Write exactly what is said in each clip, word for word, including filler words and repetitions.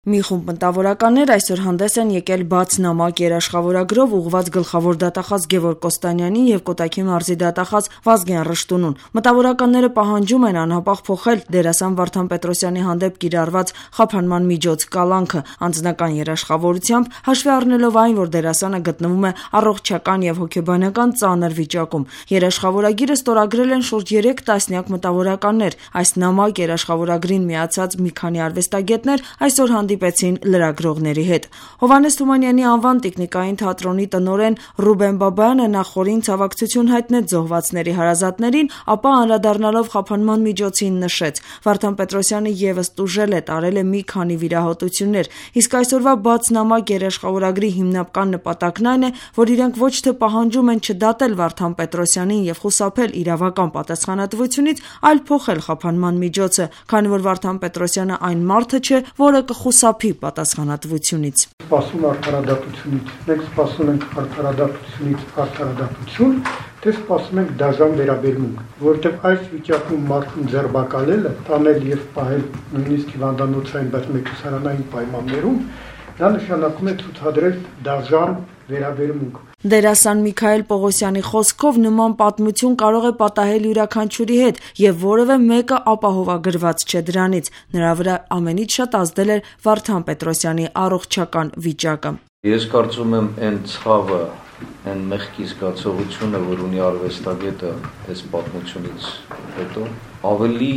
Մի խումբ մտավորականներ այսօր հանդես են եկել բաց նամակ երաշխավորագրով ուղղված գլխավոր դատախազ Գևորգ Կոստանյանին և Կոտայքի մարզի դատախազ Վազգեն Ռշտունուն։ Մտավորականները պահանջում են անհապաղ փոխել դերասան Վարդան Պետրոսյանի հանդեպ կիրառված խափանման միջոց կալանքը անձնական երաշխավորությամբ, հաշվի առնելով այն, որ դերասանը գտնվում է առողջական և հոգեբանական ծանր վիճակում։ Երաշխավորագիրը ստորագրել են շուրջ երեք տասնյակ մտավորականներ։ Այս նամակ երաշխավորագրին միացած մի քանի արվեստագետներ այսօր հանդիպեցին լրագրողների հետ։ Հովհաննես Թումանյանի անվան տիկնիկային թատրոնի տնօրեն Ռուբեն Բաբայանը նախորին ցավակցություն հայտնեց զոհվածների հարազատներին, ապա անդրադառնալով խափանման միջոցին նշեց. Վարդան Պետրոսյանը ևս տուժել է, տարել է մի քանի վիրահատություններ, իսկ այսօրվա բաց նամակ երաշխավորագրի հիմնական նպատակն այն է, որ իրենք ոչ թե պահանջում են չդատել Վարդան Պետրոսյանին և խուսափել իրավական պատասխանատվությունից, այլ փոխել խափանման միջոցը, քանի որ Վարդան Պետրոսյանը այն մարդը չէ, որը կխուսափի պատասխանատվությունից։ Սպասում արդարադատությունից, մենք սպասում ենք արդարադատությունից արդարադատություն, թե սպասում ենք դաժան վերաբերմունք, որովհետև այս վիճակում մարդուն ձերբակալելը, տանել և պահել նույնիսկ հիվանդանոցային, բայց մեծուսարանային պայմաններում, դա նշանակում է ցուցադրել դաժան վերաբերմունք։ Դերասան Միքայել Պողոսյանի խոսքով նման պատմություն կարող է պատահել յուրաքանչյուրի հետ և որևէ մեկը ապահովագրված չէ դրանից։ Նրա վրա ամենից շատ ազդել էր Վարդան Պետրոսյանի առողջական վիճակը։ Ես կարծում եմ այն ցավը, այն մեղքի զգացողությունը, որ ունի արվեստագետը այս պատմությունից հետո, ավելի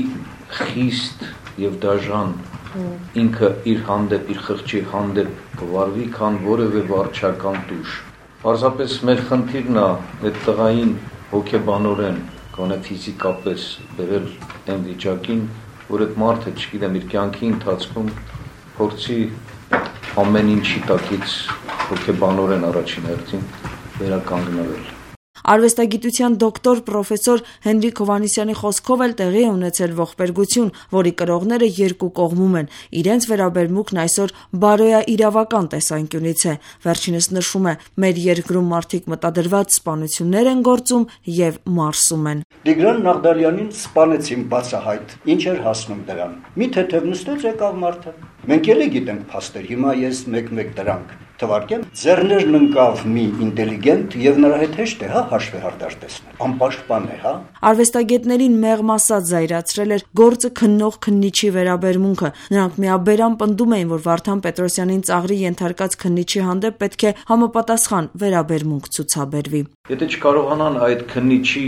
խիստ եւ դաժան ինքը իր հանդեպ, իր խղճի հանդեպ կվարվի, քան որևէ վարչական տուժ։ Պարզապես մեր խնդիրն է այդ տղային հոգեբանորեն, գոնե ֆիզիկապես բերել այն վիճակին, որ այդ մարդը, չգիտեմ, իր կյանքի ընթացքում փորձի ամեն ինչի տակից հոգեբանորեն առաջին հերթին վերականգնվել։ Արվեստագիտության դոկտոր պրոֆեսոր Հենրիկ Հովհաննիսյանի խոսքով էլ տեղի է ունեցել ողբերգություն, որի կրողները երկու կողմում են։ Իրենց վերաբերմունքն այսօր բարոյաիրավական տեսանկյունից է։ Վերջինս նշում է, մեր երկրում մարդիկ մտադրված սպանություններ են գործում և մարսում են։ Տիգրան Նաղդալյանին սպանեցին բացահայտ։ Ինչ էր հասնում դրան։ Մի թեթև նստեց եկավ մարդը։ Մենք էլի գիտենք փաստեր, հիմա ես մեկ-մեկ դրանք թվարկեմ, ձեռներն ընկավ մի ինտելիգենտ և նրա հետ հեշտ է, հա, հաշվի հարդար տեսնել, անպաշտպան է, հա։ Արվեստագետներին մեղմ ասած զայրացրել էր գործը քննող քննիչի վերաբերմունքը։ Նրանք միաբերան պնդում էին, որ Վարդան Պետրոսյանին ծաղրի ենթարկած քննիչի հանդեպ պետք է համապատասխան վերաբերմունք ցուցաբերվի։ Եթե չկարողանան այդ քննիչի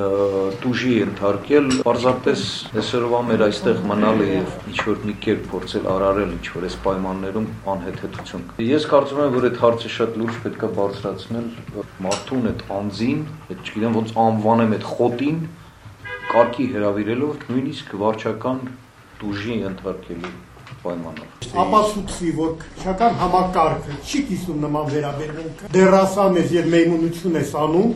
տուժի ենթարկել, պարզապես այսօրվա մեր այստեղ մնալը եւ ինչ-որ մի կերպ փորձել արարել ինչ-որ այս պայմաններում անհեթեթություն։ Ես կարծում եմ, որ այդ հարցը շատ լուրջ պետք է բարձրացնել մարդուն, այդ անձին, այդ չգիտեմ ոնց անվանեմ, այդ խոտին կարգի հրավիրելով նույնիսկ վարչական տուժի ենթարկելու պայմանով։ Ապացուցի, որ քրեական համակարգը չի կիսում նման վերաբերմունքը։ Դերասան ես եւ մեյմունություն ես անում,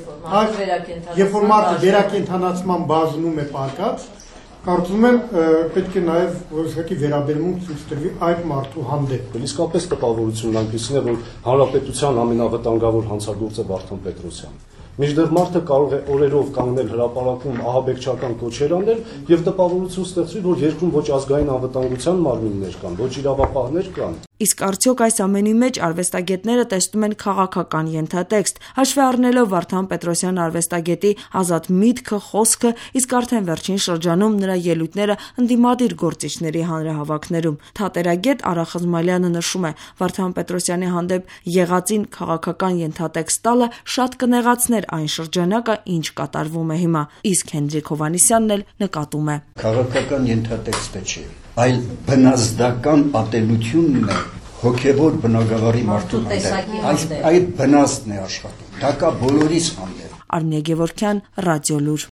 երբ որ մարդը վերակենդանացման բաժնում է պարկած, կարծում եմ պետք է նաեւ որոշակի վերաբերմունք ցույց տրվի այդ մարդու հանդեպ։ Իսկապես տպավորությունն այնպեսին է, որ հանրապետության ամենավտանգավոր հանցագործը Վարդան Պետրոսյանն է։ Մինչդեռ մարդը կարող է օրերով կանգնել հրապարակում ահաբեկչական կոչեր անել եւ տպավորություն ստեղծվի, որ երկրում ոչ ազգային անվտանգության մարմիններ կան, ոչ իրավապահներ կան։ Իսկ արդյոք այս ամենի մեջ արվեստագետները տեսնում են քաղաքական ենթատեքստ, հաշվի առնելով Վարդան Պետրոսյան արվեստագետի ազատ միտքը, խոսքը, իսկ արդեն վերջին շրջանում նրա ելույթները ընդդիմադիր գործիչների հանրահավաքներում։ Թատերագետ Արա Խզմալյանը նշում է, Վարդան Պետրոսյանի հանդեպ եղածին քաղաքական ենթատեքստ տալը շատ կնեղացներ այն շրջանակը, ինչ կատարվում է հիմա, իսկ Հենրիկ Հովհաննիսյանն էլ նկատում է. Քաղաքական ենթատեքստը չէ, այլ բնազդական ատելությունն է հոգևոր բնագավառի մարդու հանդեպ։ Այդ բնազդն է աշխատում։ Դա կա բոլորիս հանդեպ։ Արմինե Գևորգյան, Ռադիոլուր։